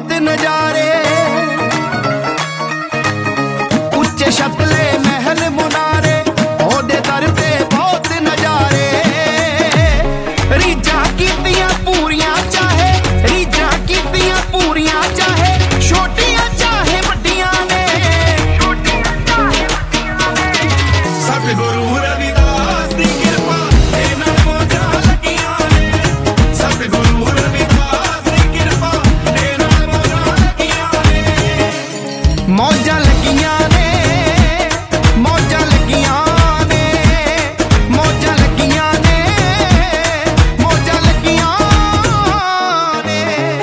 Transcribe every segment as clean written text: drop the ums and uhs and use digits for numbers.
बहुत नजारे, उच्चे छतले महल मुनारे, ओदे दर ते बहुत नजारे। रीझां कीतियां पूरियां चाहे, रीझां कीतियां पूरियां चाहे, छोटियां चाहे वड्डियां ने। सतगुरु रविदास दी किरपा ते नाल मौजां लगियां ने। सतगुरु रविदास दी किरपा ते नाल मौजां लगियां ने। मौजां लगियां ने, मौजां लगियां ने, मौजां लगियां ने, मौजां लगियां ने।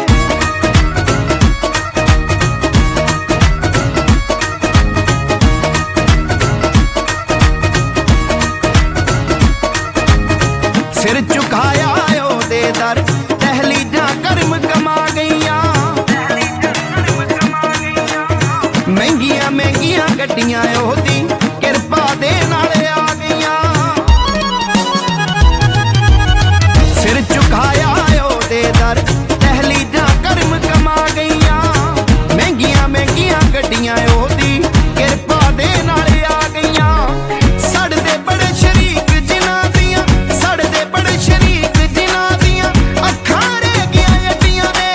सिर झुकाया ओदे दर, दहलीजां कर्म कमा गईयां। महंगियां महंगियां गड्डियां ओदी किरपा दे नाल आ गईयां। सिर झुकाया ओदे दर, दहलीजां कर्म कमा गईयां। महंगियां महंगियां गड्डियां ओदी किरपा दे नाल आ गईयां। सड़दे बड़े शरीक जिन्हां दियां, सड़दे बड़े शरीक जिन्हां दियां, अखां रह गईयां अड्डियां ने।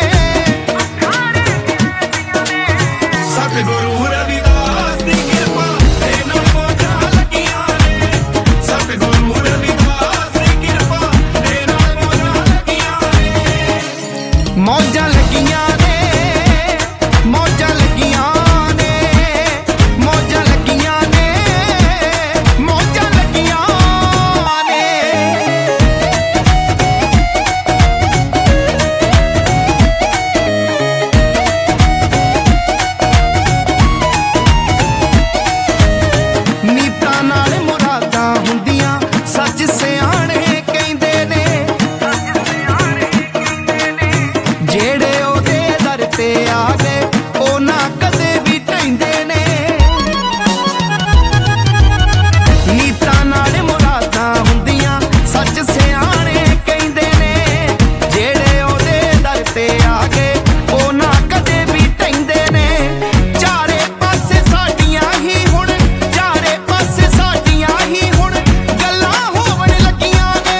सतगुरु रविदास दी किरपा ते नाल मौजां लगियां ने। सतगुरु रविदास दी किरपा ते नाल मौजां लगियां ने। मौजां लगियां ने, मौजां लगियां ने, मौजां लगियां ने, मौजां लगियां ने। नीतां नाल मुरादां हुंदियां, सच सियाणे कहिंदे ने। जेड़े ओदे दर ते आ गए ओ ना कदे भी ढहिंदे ने। नीतां नाल मुरादां हुंदियां, सच सियाणे कहिंदे ने। जेड़े ओदे दर ते आ गए ओ ना कदे भी ढहिंदे ने। चारे पासे साडियां ही हुण, चारे पासे साडियां ही हुण गल्लां होवण लगियां ने।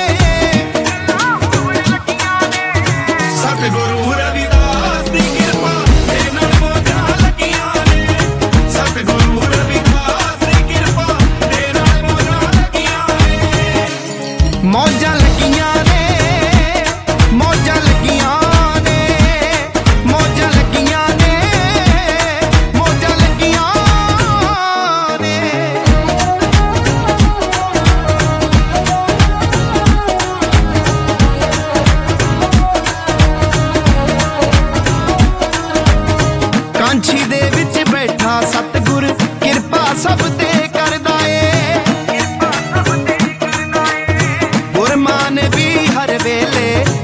सतगुरु रविदास दी किरपा ते नाल मौजां लगियां ने। सतगुरु रविदास दी किरपा ते नाल मौजां लगियां ने। मौजां लगियां ने, मौजां लगियां ने, मौजां लगियां ने, मौजां लगियां ने। कांछी दे विच बैठा सतगुर किरपा सब ते करदा ए। गुरमान भी हर वेले